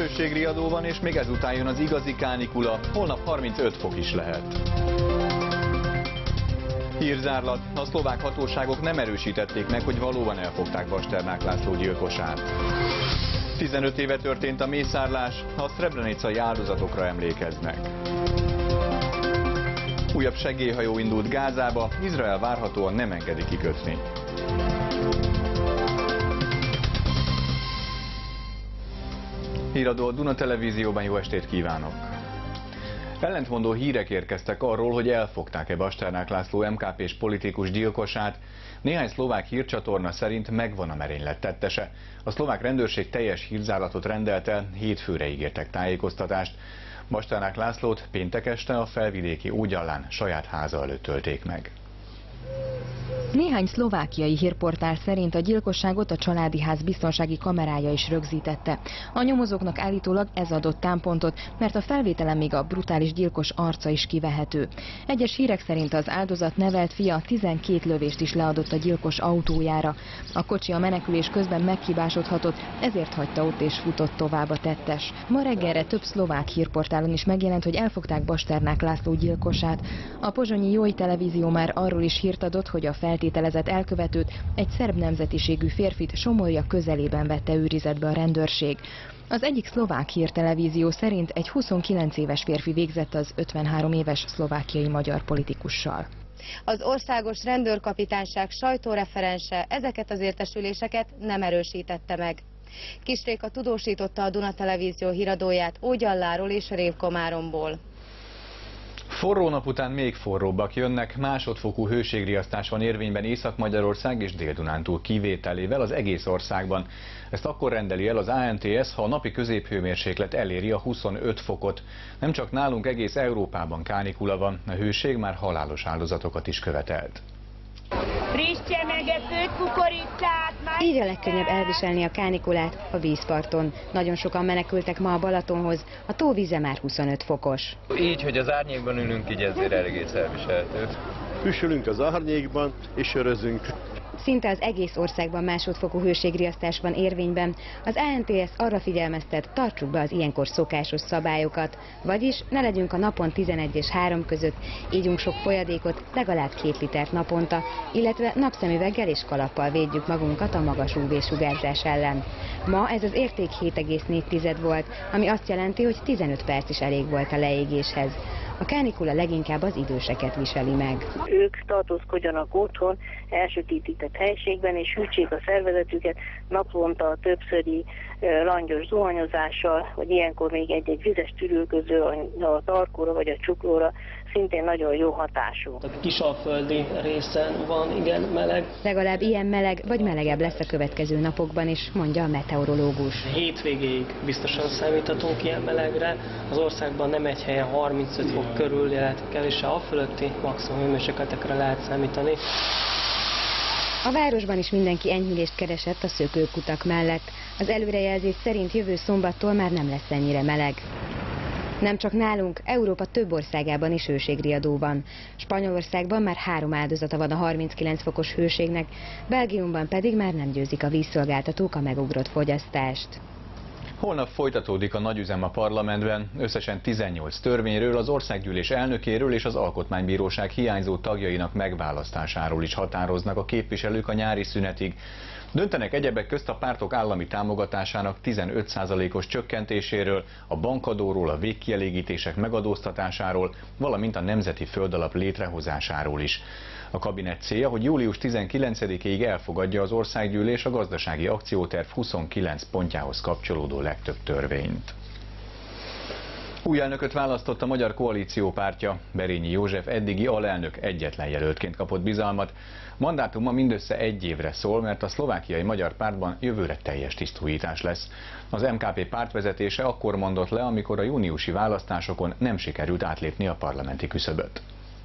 Hőségriadó van, és még ezután jön az igazi kánikula, holnap 35 fok is lehet. Hírzárlat, a szlovák hatóságok nem erősítették meg, hogy valóban elfogták Basternák László gyilkosát. 15 éve történt a mészárlás, a szrebrenicai áldozatokra emlékeznek. Újabb segélyhajó indult Gázába, Izrael várhatóan nem engedi kikötni. Híradó a Duna Televízióban, jó estét kívánok! Ellentmondó hírek érkeztek arról, hogy elfogták-e Basternák László MKP-s politikus gyilkosát. Néhány szlovák hírcsatorna szerint megvan a merénylet tettese. A szlovák rendőrség teljes hírzárlatot rendelt el, hétfőre ígértek tájékoztatást. Basternák Lászlót péntek este a felvidéki Ógyallán saját háza előtt ölték meg. Néhány szlovákiai hírportál szerint a gyilkosságot a családi ház biztonsági kamerája is rögzítette. A nyomozóknak állítólag ez adott támpontot, mert a felvételen még a brutális gyilkos arca is kivehető. Egyes hírek szerint az áldozat nevelt fia 12 lövést is leadott a gyilkos autójára. A kocsi a menekülés közben meghibásodhatott, ezért hagyta ott és futott tovább a tettes. Ma reggelre több szlovák hírportálon is megjelent, hogy elfogták Basternák László gyilkosát. A pozsonyi Jói televízió már arról is hírt adott, hogy a feltételezett elkövetőt, egy szerb nemzetiségű férfit Somorja közelében vette őrizetbe a rendőrség. Az egyik szlovák hírtelevízió szerint egy 29 éves férfi végzett az 53 éves szlovákiai magyar politikussal. Az országos rendőrkapitányság sajtóreferense ezeket az értesüléseket nem erősítette meg. Kis Réka tudósította a Duna Televízió híradóját Ógyalláról és Révkomáromból. Forró nap után még forróbbak jönnek, másodfokú hőségriasztás van érvényben Észak-Magyarország és Dél-Dunántúl kivételével az egész országban. Ezt akkor rendeli el az ANTS, ha a napi középhőmérséklet eléri a 25 fokot. Nem csak nálunk, egész Európában kánikula van, a hőség már halálos áldozatokat is követelt. Frissje megetőt, kukoricát! Így a legkönnyebb elviselni a kánikulát a vízparton. Nagyon sokan menekültek ma a Balatonhoz, a tóvíze már 25 fokos. Így, hogy az árnyékban ülünk, így ezért egész elviselhető. Üsülünk az árnyékban és sörözünk. Szinte az egész országban másodfokú hőségriasztás van érvényben. Az ANTS arra figyelmeztet, tartsuk be az ilyenkor szokásos szabályokat. Vagyis ne legyünk a napon 11 és 3 között, ígyunk sok folyadékot, legalább 2 litert naponta, illetve napszemüveggel és kalappal védjük magunkat a magas UV-sugárzás ellen. Ma ez az érték 7,4 volt, ami azt jelenti, hogy 15 perc is elég volt a leégéshez. A kánikula leginkább az időseket viseli meg. Ők tartózkodjanak otthon, elsötétített helységben, és hűtsék a szervezetüket naponta többszöri langyos zuhanyozással, vagy ilyenkor még egy vizes tűrőköző a tarkóra vagy a csuklóra, szintén nagyon jó hatású. A kisalföldi részen van igen meleg. Legalább ilyen meleg vagy melegebb lesz a következő napokban is, mondja a meteorológus. Hétvégéig biztosan számíthatunk ilyen melegre. Az országban nem egy helyen 35 fok körül, illetve kevésbé a fölötti maximum hőmérsékletekre lehet számítani. A városban is mindenki enyhülést keresett a szökőkutak mellett. Az előrejelzés szerint jövő szombattól már nem lesz ennyire meleg. Nem csak nálunk, Európa több országában is hőségriadó van. Spanyolországban már 3 áldozata van a 39 fokos hőségnek, Belgiumban pedig már nem győzik a vízszolgáltatók a megugrott fogyasztást. Holnap folytatódik a nagyüzem a parlamentben, összesen 18 törvényről, az országgyűlés elnökéről és az alkotmánybíróság hiányzó tagjainak megválasztásáról is határoznak a képviselők a nyári szünetig. Döntenek egyebek közt a pártok állami támogatásának 15%-os csökkentéséről, a bankadóról, a végkielégítések megadóztatásáról, valamint a nemzeti földalap létrehozásáról is. A kabinet célja, hogy július 19-ig elfogadja az országgyűlés a gazdasági akcióterv 29 pontjához kapcsolódó legtöbb törvényt. Új elnököt választott a Magyar Koalíció pártja. Berényi József eddigi alelnök egyetlen jelöltként kapott bizalmat. Mandátuma mindössze 1 évre szól, mert a szlovákiai Magyar Pártban jövőre teljes tisztújítás lesz. Az MKP pártvezetése akkor mondott le, amikor a júniusi választásokon nem sikerült átlépni a parlamenti küszöböt.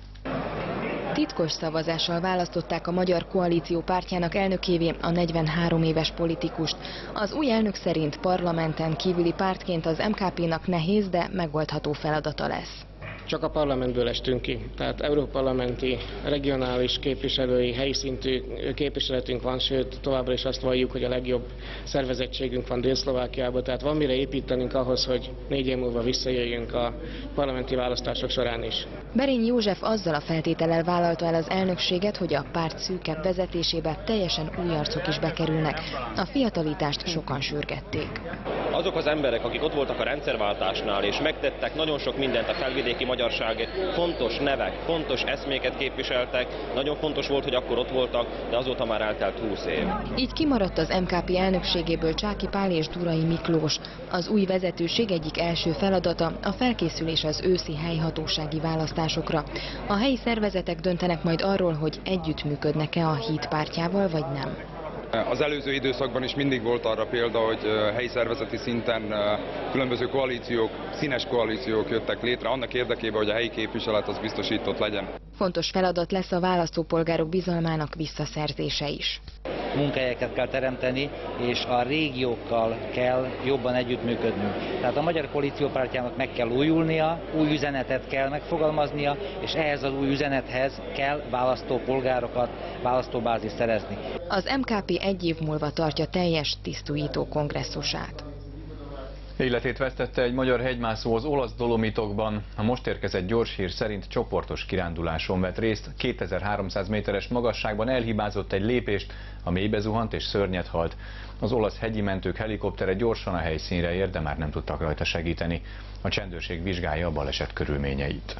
Titkos szavazással választották a Magyar Koalíció pártjának elnökévé a 43 éves politikust. Az új elnök szerint parlamenten kívüli pártként az MKP-nak nehéz, de megoldható feladata lesz. csak a parlamentből estünk ki. Tehát európarlamenti, regionális képviselői, helyi szintű képviseletünk van, sőt továbbra is azt valljuk, hogy a legjobb szervezettségünk van Dél-Szlovákiában, tehát van mire építenünk ahhoz, hogy 4 év múlva visszajöjjünk a parlamenti választások során is. Berényi József azzal a feltétellel vállalta el az elnökséget, hogy a párt szűkebb vezetésébe teljesen új arcok is bekerülnek. A fiatalítást sokan sürgették. Azok az emberek, akik ott voltak a rendszerváltásnál, és megtettek nagyon sok mindent a felvidéki magyarságért, fontos nevek, fontos eszméket képviseltek, nagyon fontos volt, hogy akkor ott voltak, de azóta már eltelt 20 év. Így kimaradt az MKP elnökségéből Csáky Pál és Durai Miklós. Az új vezetőség egyik első feladata a felkészülés az őszi helyhatósági választásokra. A helyi szervezetek döntenek majd arról, hogy együttműködnek-e a Híd pártjával, vagy nem. Az előző időszakban is mindig volt arra példa, hogy helyi szervezeti szinten különböző koalíciók, színes koalíciók jöttek létre, annak érdekében, hogy a helyi képviselet az biztosított legyen. Fontos feladat lesz a választópolgárok bizalmának visszaszerzése is. Munkahelyeket kell teremteni, és a régiókkal kell jobban együttműködnünk. Tehát a Magyar Koalíció Pártjának meg kell újulnia, új üzenetet kell megfogalmaznia, és ehhez az új üzenethez kell választópolgárokat, választóbázist szerezni. Az MKP 1 év múlva tartja teljes tisztújító kongresszusát. Életét vesztette egy magyar hegymászó az olasz Dolomitokban. A most érkezett gyors hír szerint csoportos kiránduláson vett részt, 2300 méteres magasságban elhibázott egy lépést, a mélybe zuhant és szörnyet halt. Az olasz hegyi mentők helikoptere gyorsan a helyszínre ért, de már nem tudtak rajta segíteni. A csendőrség vizsgálja a baleset körülményeit.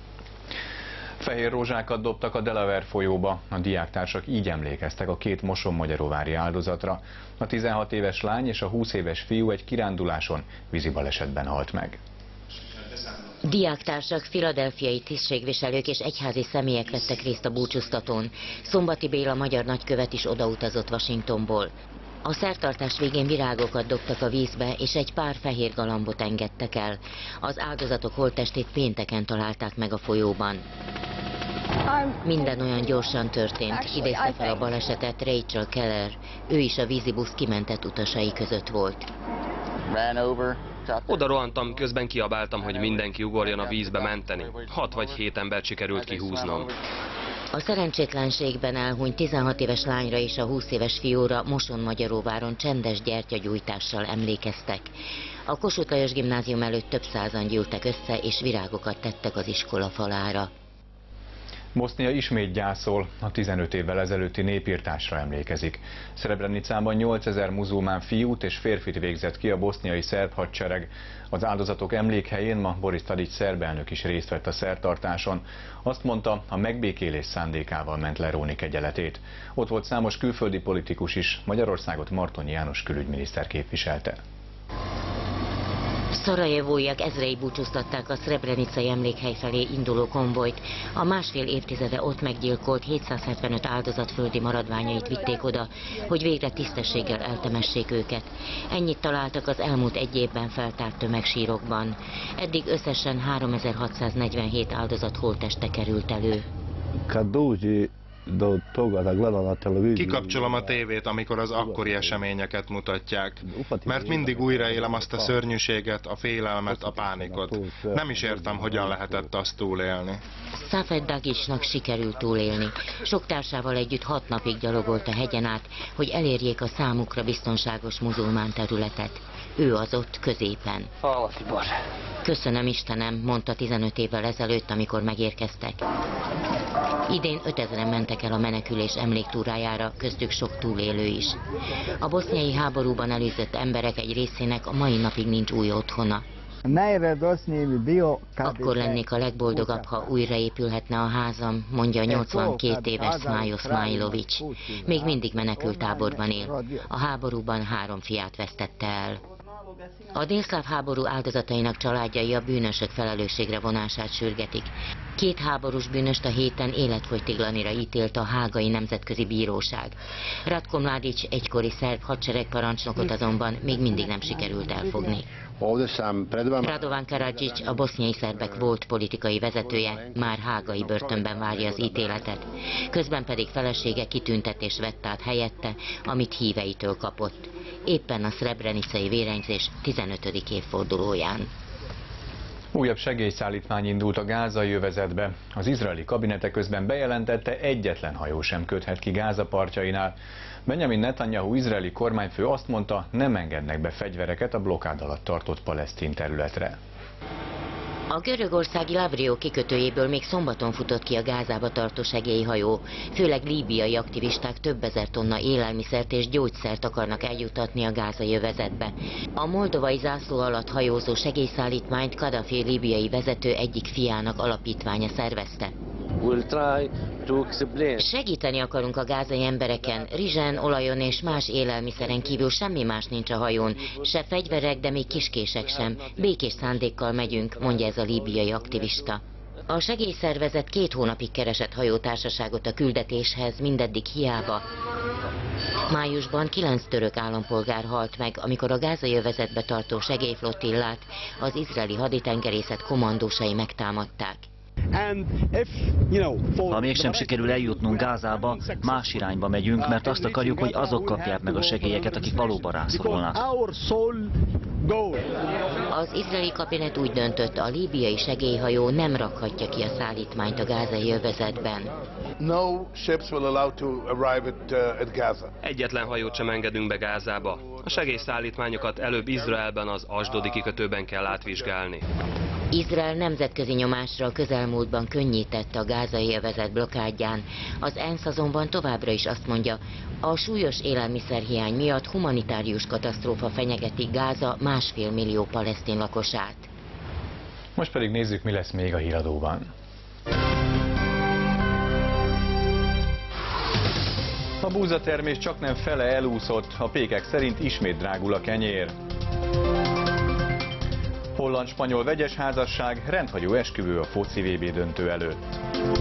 Fehér rózsákat dobtak a Delaware folyóba. A diáktársak így emlékeztek a 2 mosonmagyaróvári áldozatra. A 16 éves lány és a 20 éves fiú egy kiránduláson vízibalesetben halt meg. Diáktársak, philadelphiai tisztségviselők és egyházi személyek vettek részt a búcsúztatón. Szombati Béla magyar nagykövet is odautazott Washingtonból. A szertartás végén virágokat dobtak a vízbe, és egy pár fehér galambot engedtek el. Az áldozatok holttestét pénteken találták meg a folyóban. Minden olyan gyorsan történt, idézte fel a balesetet Rachel Keller. Ő is a vízibusz kimentett utasai között volt. Oda rohantam, közben kiabáltam, hogy mindenki ugorjon a vízbe menteni. 6 vagy 7 embert sikerült kihúznom. A szerencsétlenségben elhunyt 16 éves lányra és a 20 éves fiúra Mosonmagyaróváron csendes gyertyagyújtással emlékeztek. A Kossuth Lajos Gimnázium előtt több százan gyűltek össze, és virágokat tettek az iskola falára. Bosznia ismét gyászol, a 15 évvel ezelőtti népirtásra emlékezik. Srebrenicában 8000 muzulmán fiút és férfit végzett ki a boszniai szerb hadsereg. Az áldozatok emlékhelyén ma Boris Tadić szerb elnök is részt vett a szertartáson. Azt mondta, a megbékélés szándékával ment leróni kegyeletét. Ott volt számos külföldi politikus is, Magyarországot Martonyi János külügyminiszter képviselte. Szarajevóiak ezrei búcsúztatták a szrebrenicai emlékhely felé induló konvojt. A másfél évtizede ott meggyilkolt 775 áldozat földi maradványait vitték oda, hogy végre tisztességgel eltemessék őket. Ennyit találtak az elmúlt 1 évben feltárt tömegsírokban. Eddig összesen 3647 áldozat holtteste került elő. Kikapcsolom a tévét, amikor az akkori eseményeket mutatják, mert mindig újraélem azt a szörnyűséget, a félelmet, a pánikot. Nem is értem, hogyan lehetett azt túlélni. Safed Dagicsnak sikerült túlélni. Sok társával együtt 6 napig gyalogolt a hegyen át, hogy elérjék a számukra biztonságos muzulmán területet. Ő az ott középen. Köszönöm Istenem, mondta 15 évvel ezelőtt, amikor megérkeztek. Idén 5000-en mentek el a menekülés emléktúrájára, köztük sok túlélő is. A boszniai háborúban elűzött emberek egy részének a mai napig nincs új otthona. Akkor lennék a legboldogabb, ha újraépülhetne a házam, mondja a 82 éves Smajo Smajlović. Még mindig menekültáborban él. A háborúban 3 fiát vesztette el. A délszláv háború áldozatainak családjai a bűnösök felelősségre vonását sürgetik. 2 háborús bűnöst a héten életfogytiglanira ítélt a Hágai Nemzetközi Bíróság. Ratko Mladić egykori szerb hadseregparancsnokot azonban még mindig nem sikerült elfogni. Radovan Karadžić, a boszniai szerbek volt politikai vezetője, már hágai börtönben várja az ítéletet. Közben pedig felesége kitüntetést vett át helyette, amit híveitől kapott. Éppen a szrebrenicai vérengzés 15. évfordulóján. Újabb segélyszállítmány indult a gázai övezetbe. Az izraeli kabinete közben bejelentette, egyetlen hajó sem köthet ki Gáza partjainál. Benjamin Netanyahu izraeli kormányfő azt mondta, nem engednek be fegyvereket a blokkád alatt tartott palesztin területre. A görögországi Lavrio kikötőjéből még szombaton futott ki a Gázába tartó segélyhajó. Főleg líbiai aktivisták több ezer tonna élelmiszert és gyógyszert akarnak eljuttatni a gázai övezetbe. A moldovai zászló alatt hajózó segélyszállítmányt Kadhafi líbiai vezető egyik fiának alapítványa szervezte. Segíteni akarunk a gázai embereken, rizsen, olajon és más élelmiszeren kívül semmi más nincs a hajón, se fegyverek, de még kiskések sem. Békés szándékkal megyünk, mondja ez a líbiai aktivista. A segélyszervezet 2 hónapig keresett hajótársaságot a küldetéshez, mindeddig hiába. Májusban 9 török állampolgár halt meg, amikor a gázai övezetbe tartó segélyflottillát az izraeli haditengerészet kommandósai megtámadták. Ha mégsem sikerül eljutnunk Gázába, más irányba megyünk, mert azt akarjuk, hogy azok kapják meg a segélyeket, akik valóban rászorulnak. Az izraeli kabinet úgy döntött, a líbiai segélyhajó nem rakhatja ki a szállítmányt a gázai övezetben. Egyetlen hajót sem engedünk be Gázába. A segélyszállítmányokat előbb Izraelben, az asdodi kikötőben kell átvizsgálni. Izrael nemzetközi nyomásra a közelmúltban könnyítette a gázai övezet blokkádján. Az ENSZ azonban továbbra is azt mondja, a súlyos élelmiszerhiány miatt humanitárius katasztrófa fenyegeti Gáza 1,5 millió palesztin lakosát. Most pedig nézzük, mi lesz még a híradóban. A búzatermés csaknem fele elúszott, a pékek szerint ismét drágul a kenyér. Holland-spanyol vegyes házasság, rendhagyó esküvő a foci VB döntő előtt.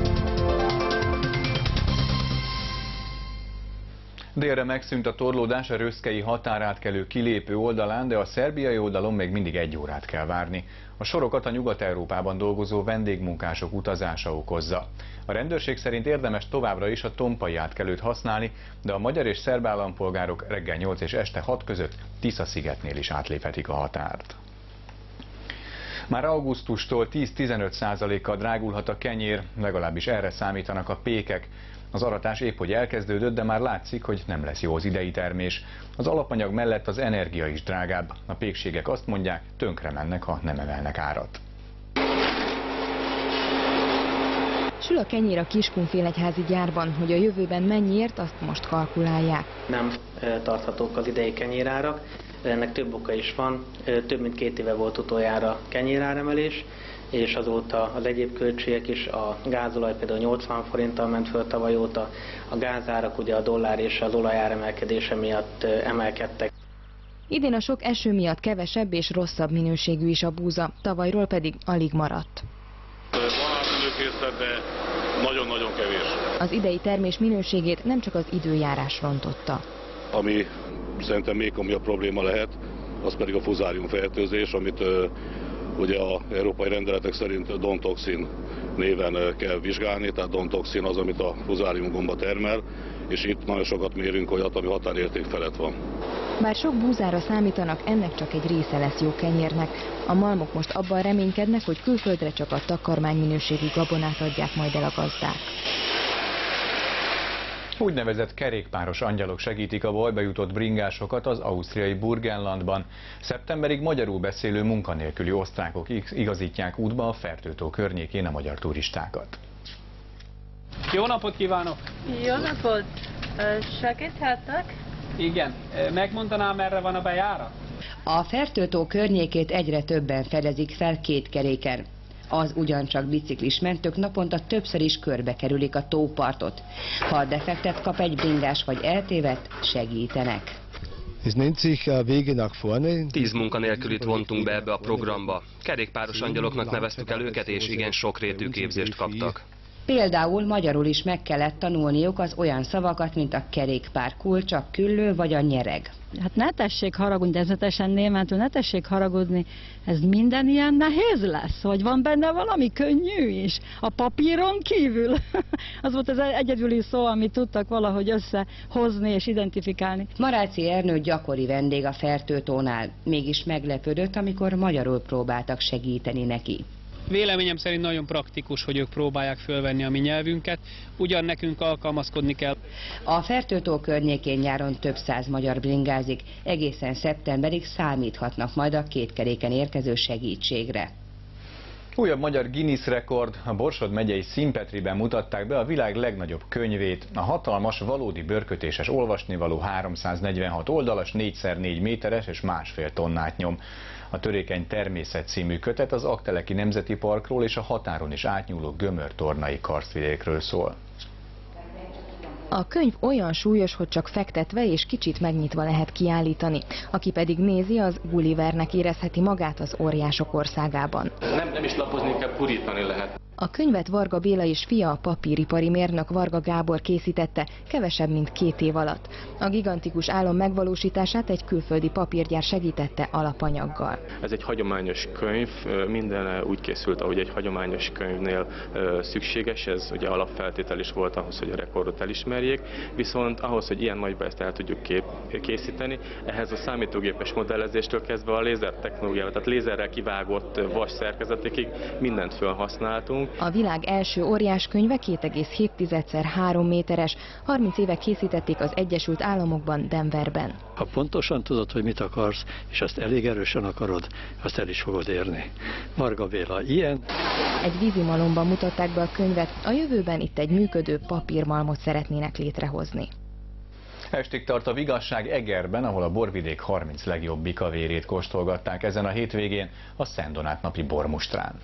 Délre megszűnt a torlódás a röszkei határátkelő kilépő oldalán, de a szerbiai oldalon még mindig 1 órát kell várni. A sorokat a Nyugat-Európában dolgozó vendégmunkások utazása okozza. A rendőrség szerint érdemes továbbra is a tompai átkelőt használni, de a magyar és szerb állampolgárok reggel 8 és este 6 között Tisza-szigetnél is átléphetik a határt. Már augusztustól 10-15%-kal drágulhat a kenyér, legalábbis erre számítanak a pékek. Az aratás épp hogy elkezdődött, de már látszik, hogy nem lesz jó az idei termés. Az alapanyag mellett az energia is drágább. A pékségek azt mondják, tönkre mennek, ha nem emelnek árat. Sül a kenyér a Kiskunfélegyházi gyárban, hogy a jövőben mennyiért, azt most kalkulálják. Nem tarthatók az idei kenyérárak, ennek több oka is van. Több mint 2 éve volt utoljára kenyéráremelés, és azóta az egyéb költségek is, a gázolaj például 80 forinttal ment föl tavaly óta, a gázárak ugye a dollár és az olajár emelkedése miatt emelkedtek. Idén a sok eső miatt kevesebb és rosszabb minőségű is a búza, tavalyról pedig alig maradt. Van átmenőkészlet, de nagyon-nagyon kevés. Az idei termés minőségét nem csak az időjárás rontotta. Ami szerintem még komolyabb probléma lehet, az pedig a fuzáriumfertőzés, amit ugye az európai rendeletek szerint dontoxin néven kell vizsgálni, tehát dontoxin az, amit a fuzáriumgomba termel, és itt nagyon sokat mérünk olyat, ami határérték felett van. Bár sok búzára számítanak, ennek csak egy része lesz jó kenyérnek. A malmok most abban reménykednek, hogy külföldre csak a takarmányminőségű gabonát adják majd el a gazdák. Úgynevezett kerékpáros angyalok segítik a bajba jutott bringásokat az ausztriai Burgenlandban. Szeptemberig magyarul beszélő munkanélküli osztrákok igazítják útba a Fertőtó környékén a magyar turistákat. Jó napot kívánok! Jó napot! Segíthettek? Igen. Megmondanám, merre van a bejárat? A Fertőtó környékét egyre többen fedezik fel 2 keréken. Az ugyancsak biciklis mentők naponta többször is körbe kerülik a tópartot. Ha defektet kap egy bringás vagy eltévedt, segítenek. 10 munkanélkülit vontunk be ebbe a programba. Kerékpáros angyaloknak neveztük el őket, és igen sokrétű képzést kaptak. Például magyarul is meg kellett tanulniuk az olyan szavakat, mint a kerékpár, kulcs, a küllő vagy a nyereg. Hát ne tessék haragudni, természetesen németül, ne tessék haragudni, ez minden ilyen nehéz lesz, vagy van benne valami könnyű is, a papíron kívül. Az volt az egyedüli szó, amit tudtak valahogy összehozni és identifikálni. Maráci Ernő gyakori vendég a Fertőtónál, mégis meglepődött, amikor magyarul próbáltak segíteni neki. Véleményem szerint nagyon praktikus, hogy ők próbálják fölvenni a mi nyelvünket, ugyan nekünk alkalmazkodni kell. A Fertőtó környékén nyáron több száz magyar bringázik, egészen szeptemberig számíthatnak majd a kétkeréken érkező segítségre. Újabb magyar Guinness rekord, a Borsod megyei Színpetriben mutatták be a világ legnagyobb könyvét. A hatalmas, valódi bőrkötéses olvasnivaló 346 oldalas, 4x4 méteres és 1,5 tonnát nyom. A Törékeny természet című kötet az Aggteleki Nemzeti Parkról és a határon is átnyúló gömörtornai karstvidékről szól. A könyv olyan súlyos, hogy csak fektetve és kicsit megnyitva lehet kiállítani. Aki pedig nézi, az Gullivernek érezheti magát az óriások országában. Nem is lapozni kell, purítani lehet. A könyvet Varga Béla és fia, a papíripari mérnök Varga Gábor készítette kevesebb, mint 2 év alatt. A gigantikus álom megvalósítását egy külföldi papírgyár segítette alapanyaggal. Ez egy hagyományos könyv, minden úgy készült, ahogy egy hagyományos könyvnél szükséges, ez ugye alapfeltétel is volt ahhoz, hogy a rekordot elismerjék, viszont ahhoz, hogy ilyen nagyba ezt el tudjuk készíteni, ehhez a számítógépes modellezéstől kezdve a lézer technológiával, tehát lézerrel kivágott vas szerkezetekig mindent felhasználtunk. A világ első óriás könyve 2,7x3 méteres, 30 éve készítették az Egyesült Államokban, Denverben. Ha pontosan tudod, hogy mit akarsz, és azt elég erősen akarod, azt el is fogod érni. Varga Béla ilyen. Egy vízimalomban mutatták be a könyvet, a jövőben itt egy működő papírmalmot szeretnének létrehozni. Estig tart a vigasság Egerben, ahol a borvidék 30 legjobb bikavérét kóstolgatták ezen a hétvégén a Szent Donát napi bormustrán.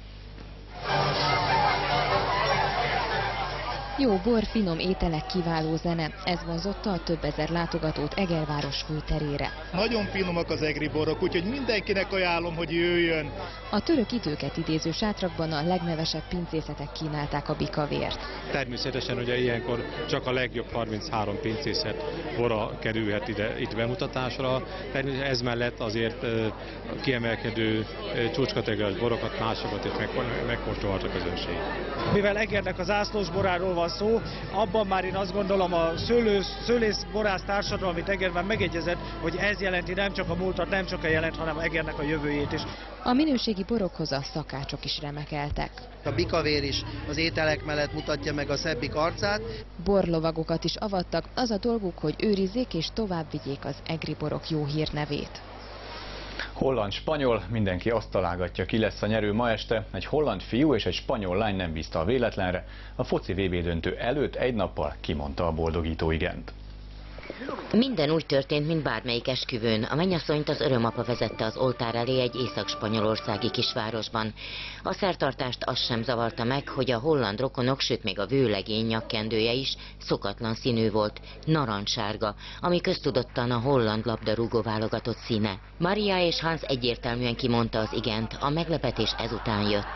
Jó bor, finom ételek, kiváló zene. Ez vonzotta a több ezer látogatót Egerváros főterére. Nagyon finomak az egri borok, úgyhogy mindenkinek ajánlom, hogy jöjjön. A török időket idéző sátrakban a legnevesebb pincészetek kínálták a bikavért. Természetesen ugye ilyenkor csak a legjobb 33 pincészet bora kerülhet itt bemutatásra. Természetesen ez mellett azért kiemelkedő csúcskategóriás borokat, másokat is megkóstolhat a közönség. Mivel Egernek az ászlós boráról van szó, abban már én azt gondolom a szőlész-borász társadalom, amit Egerben megegyezett, hogy ez jelenti nem csak a múltat, nem csak a jelent, hanem Egernek a jövőjét is. A minőségi borokhoz a szakácsok is remekeltek. A bikavér is az ételek mellett mutatja meg a szebbik arcát. Borlovagokat is avattak, az a dolguk, hogy őrizzék és tovább vigyék az egri borok jó hírnevét. Holland-spanyol, mindenki azt találgatja, ki lesz a nyerő ma este. Egy holland fiú és egy spanyol lány nem bízta a véletlenre. A foci VB döntő előtt egy nappal kimondta a boldogító igent. Minden úgy történt, mint bármelyik esküvőn. A mennyasszonyt az örömapa vezette az oltár elé egy észak-spanyolországi kisvárosban. A szertartást az sem zavarta meg, hogy a holland rokonok, sőt még a vőlegény nyakkendője is szokatlan színű volt, narancssárga, ami köztudottan a holland labdarúgó válogatott színe. Maria és Hans egyértelműen kimondta az igent, a meglepetés ezután jött.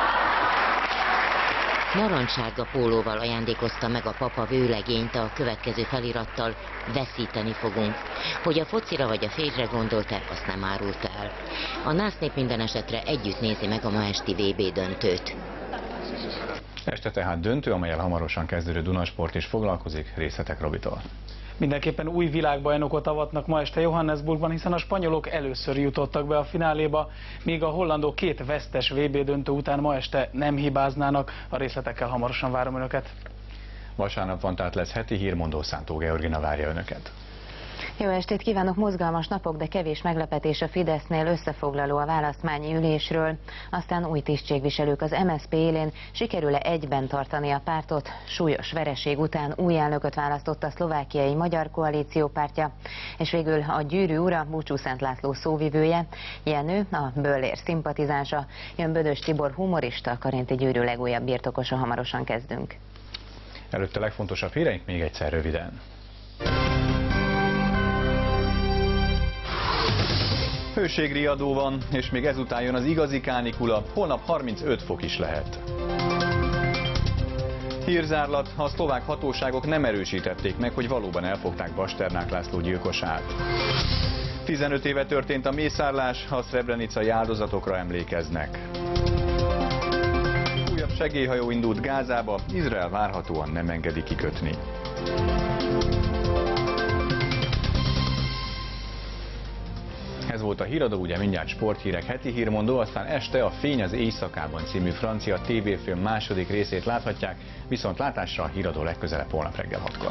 Narancssárga pólóval ajándékozta meg a papa vőlegényt a következő felirattal: veszíteni fogunk. Hogy a focira vagy a férjre gondolt-e, azt nem árult el. A nász nép minden esetre együtt nézi meg a ma esti VB döntőt. Este tehát döntő, amellyel hamarosan kezdődő Dunasport is foglalkozik, részletek Robitól. Mindenképpen új világbajnokot avatnak ma este Johannesburgban, hiszen a spanyolok először jutottak be a fináléba, míg a hollandok 2 vesztes VB döntő után ma este nem hibáznának. A részletekkel hamarosan várom Önöket. Vasárnap van, tehát lesz heti hírmondó, Szántó Georgina várja Önöket. Jó estét kívánok! Mozgalmas napok, de kevés meglepetés a Fidesznél, összefoglaló a választmányi ülésről. Aztán új tisztségviselők az MSZP élén, sikerül-e egyben tartani a pártot? Súlyos vereség után új elnököt választott a szlovákiai Magyar Koalíció pártja. És végül a gyűrű ura, Búcsú Szent László szóvivője, Jenő, a Böllér szimpatizánsa, jön Bödös Tibor humorista, a karinti gyűrű legújabb birtokosa, hamarosan kezdünk. Előtte legfontosabb híreink még egyszer röviden. Hőségriadó van, és még ezután jön az igazi kánikula, holnap 35 fok is lehet. Hírzárlat, a szlovák hatóságok nem erősítették meg, hogy valóban elfogták Basternák László gyilkosát. 15 éve történt a mészárlás, a szrebrenicai áldozatokra emlékeznek. Újabb segélyhajó indult Gázába, Izrael várhatóan nem engedi kikötni. Ez volt a Híradó, ugye mindjárt sporthírek, heti hírmondó, aztán este a Fény az éjszakában című francia tévéfilm második részét láthatják, viszont látásra a Híradó legközelebb holnap reggel 6-kor.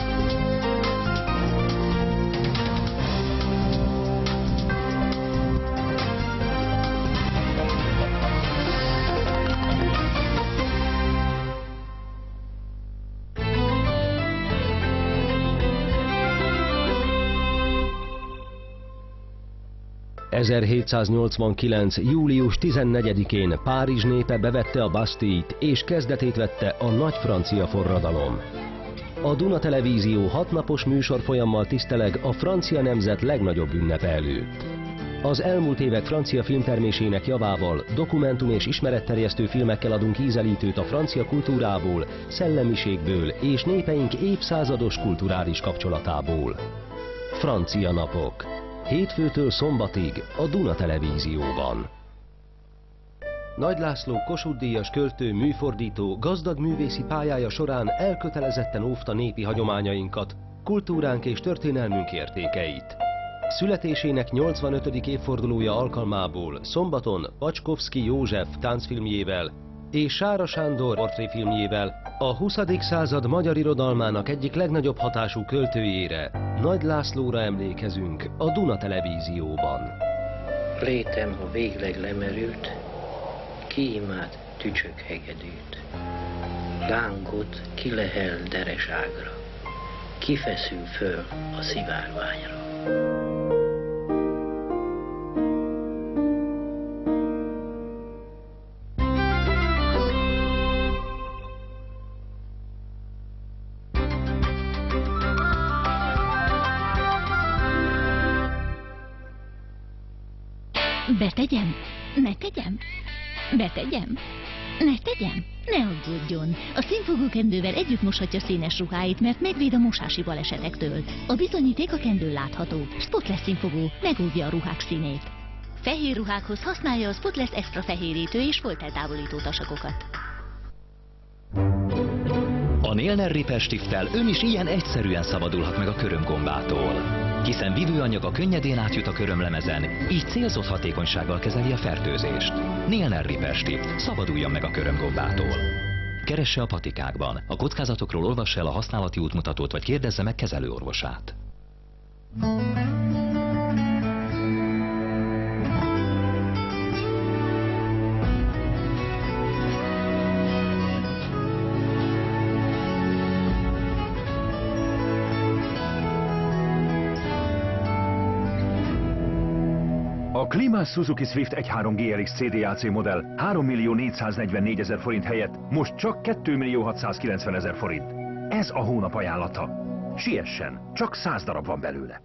...1789. július 14-én Párizs népe bevette a Bastille-t és kezdetét vette a nagy francia forradalom. A Duna Televízió 6 napos műsorfolyammal tiszteleg a francia nemzet legnagyobb ünnepe előtt. Az elmúlt évek francia filmtermésének javával dokumentum és ismeretterjesztő filmekkel adunk ízelítőt a francia kultúrából, szellemiségből és népeink évszázados kulturális kapcsolatából. Francia napok. Hétfőtől szombatig a Duna Televízióban. Nagy László Kossuth-díjas költő, műfordító, gazdag művészi pályája során elkötelezetten óvta népi hagyományainkat, kultúránk és történelmünk értékeit. Születésének 85. évfordulója alkalmából szombaton Pacskovszky József táncfilmjével és Sára Sándor portréfilmjével a 20. század magyar irodalmának egyik legnagyobb hatású költőjére, Nagy Lászlóra emlékezünk a Duna Televízióban. Létem, ha végleg lemerült, kiimád tücsök hegedűt. Lángot kilehel dereságra, kifeszül föl a szivárványra. Betegyem? Ne tegyem? Betegyem? Ne tegyem? Ne aggódjon! A színfogó kendővel együtt moshatja színes ruháit, mert megvéd a mosási balesetektől. A bizonyíték a kendőn látható. Spotless színfogó megóvja a ruhák színét. Fehér ruhákhoz használja a Spotless extra fehérítő és folteltávolító tasakokat. A Nélner Repair Stifttel ön is ilyen egyszerűen szabadulhat meg a körömgombától. Hiszen vívőanyag a könnyedén átjut a körömlemezen, így célzott hatékonysággal kezeli a fertőzést. Nélner Repair Stift, szabaduljon meg a körömgombától. Keresse a patikákban, a kockázatokról olvassa el a használati útmutatót, vagy kérdezze meg kezelőorvosát. A Klimasz Suzuki Swift 1.3 GLX CDAC modell 3.444.000 forint helyett most csak 2.690.000 forint. Ez a hónap ajánlata. Siessen, csak 100 darab van belőle.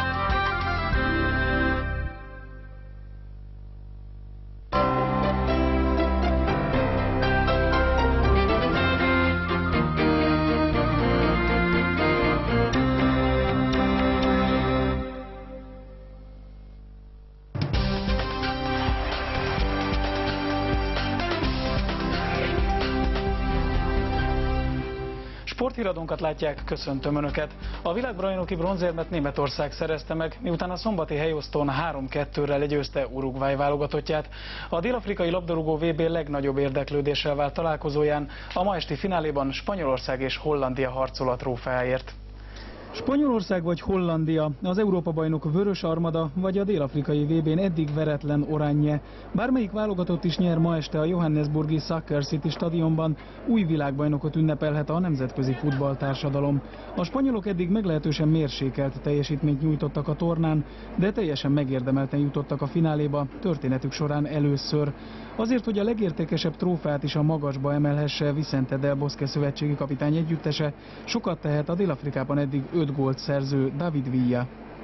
Sporthíradónkat látják, köszöntöm Önöket. A világbajnoki bronzérmet Németország szerezte meg, miután a szombati helyosztón 3-2-rel legyőzte Uruguay válogatottját. A dél-afrikai labdarúgó VB legnagyobb érdeklődéssel vált találkozóján a ma esti fináléban Spanyolország és Hollandia harcol a trófeáért. Spanyolország vagy Hollandia, az Európa-bajnok Vörös Armada vagy a dél-afrikai VB-n eddig veretlen Oranje. Bármelyik válogatott is nyer ma este a johannesburgi Soccer City stadionban, új világbajnokot ünnepelhet a nemzetközi futballtársadalom. A spanyolok eddig meglehetősen mérsékelt teljesítményt nyújtottak a tornán, de teljesen megérdemelten jutottak a fináléba, történetük során először. Azért, hogy a legértékesebb trófeát is a magasba emelhesse Vicente del Bosque szövetségi kapitány együttese, sokat tehet a Dél-Afrikában eddig 5 gólt szerző David Villa.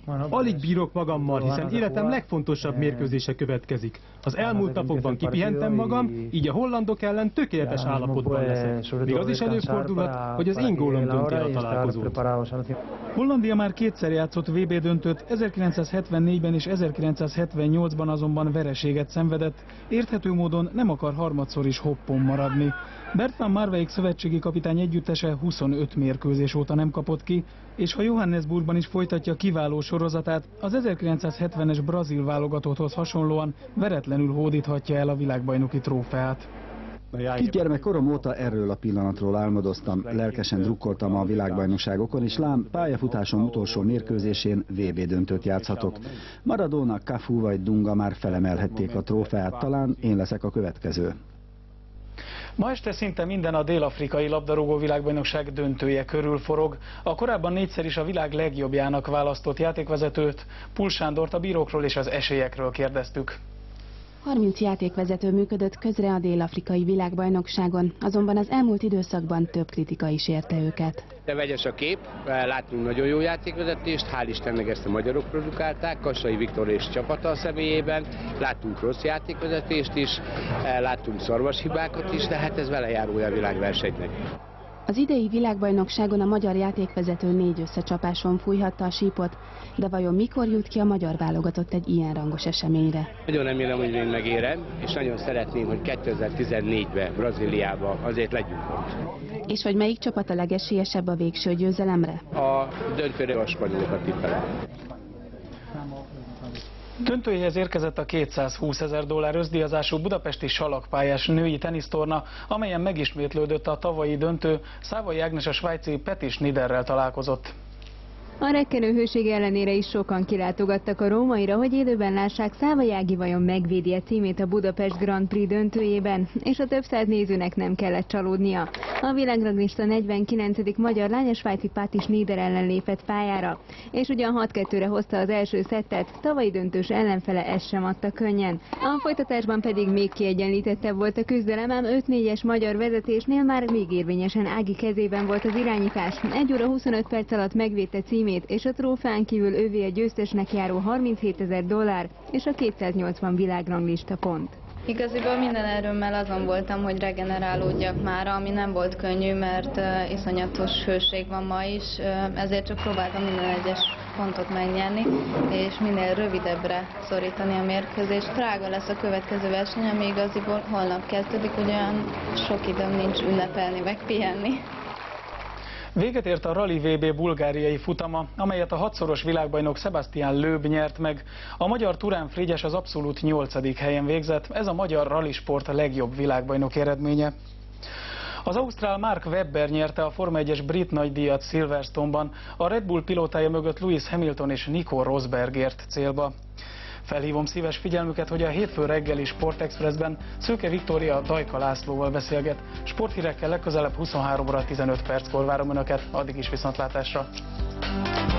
Alig bírok magammal, hiszen életem legfontosabb mérkőzése következik. Az elmúlt napokban kipihentem magam, így a hollandok ellen tökéletes állapotban leszek. Még az is előfordulhat, hogy az én gólom dönti a találkozót. Hollandia már kétszer játszott VB döntőt, 1974-ben és 1978-ban azonban vereséget szenvedett, érthető módon nem akar harmadszor is hoppon maradni. Bert van Marwijk szövetségi kapitány együttese 25 mérkőzés óta nem kapott ki, és ha Johannesburgban is folytatja kiváló sorozatát, az 1970-es brazil válogatotthoz hasonlóan veretlenül hódíthatja el a világbajnoki trófeát. Kisgyermekkorom óta erről a pillanatról álmodoztam, lelkesen drukkoltam a világbajnokságokon, és lám pályafutásom utolsó mérkőzésén VB döntőt játszhatok. Maradona, Cafu vagy Dunga már felemelhették a trófeát, talán én leszek a következő. Ma este szinte minden a dél-afrikai labdarúgó világbajnokság döntője körül forog. A korábban négyszer is a világ legjobbjának választott játékvezetőt, Pul Sándort a bírókról és az esélyekről kérdeztük. 30 játékvezető működött közre a dél-afrikai világbajnokságon, azonban az elmúlt időszakban több kritika is érte őket. De vegyes a kép, láttunk nagyon jó játékvezetést, hál' Istennek ezt a magyarok produkálták, Kassai Viktor és csapata a személyében, láttunk rossz játékvezetést is, láttunk szarvashibákat is, de hát ez vele járója a világversenynek. Az idei világbajnokságon a magyar játékvezető 4 összecsapáson fújhatta a sípot, de vajon mikor jut ki a magyar válogatott egy ilyen rangos eseményre? Nagyon remélem, hogy én megérem, és nagyon szeretném, hogy 2014-ben Brazíliában azért legyünk ott. És hogy melyik csapat a legesélyesebb a végső győzelemre? A döntőre a spanyolokat tippelem. Döntőjéhez érkezett a $220 000 összdíjazású budapesti salakpályás női tenisztorna, amelyen megismétlődött a tavalyi döntő, Szávai Ágnes a svájci Peti Schneiderrel találkozott. A rekkenő hőség ellenére is sokan kilátogattak a rómaira, hogy élőben lássák, Szávai Ági vajon megvédi a címét a Budapest Grand Prix döntőjében, és a több száz nézőnek nem kellett csalódnia. A világranglista 49. magyar lány a svájci Peti Schneider ellen lépett pályára, és ugyan 6-2-re hozta az első szettet, tavalyi döntős ellenfele ezt sem adta könnyen. A folytatásban pedig még kiegyenlítettebb volt a küzdelem, ám 5-4-es magyar vezetésnél már még érvényesen Ági kezében volt az irányítás. 1 óra 25 perc alatt megvédte címét, és a trófeán kívül ővé a győztesnek járó $37 000 és a 280 világranglista pont. Igaziból minden erőmmel azon voltam, hogy regenerálódjak már, ami nem volt könnyű, mert iszonyatos hőség van ma is, ezért csak próbáltam minden egyes pontot megnyerni, és minél rövidebbre szorítani a mérkőzést. Drága lesz a következő verseny, ami igaziból holnap kezdődik, ugyan sok időm nincs ünnepelni, meg pihenni. Véget ért a Rally VB bulgáriai futama, amelyet a 6-szoros világbajnok Sebastian Loeb nyert meg. A magyar Turán Frigyes az abszolút 8. helyen végzett, ez a magyar rallisport legjobb világbajnoki eredménye. Az ausztrál Mark Webber nyerte a Forma 1-es brit nagydíjat Silverstone-ban, a Red Bull pilótája mögött Lewis Hamilton és Nico Rosberg ért célba. Felhívom szíves figyelmüket, hogy a hétfő reggeli Sport Expressben Szőke Viktória Dajka Lászlóval beszélget. Sporthírekkel legközelebb 23 óra 15 perckor várom Önöket, addig is viszontlátásra!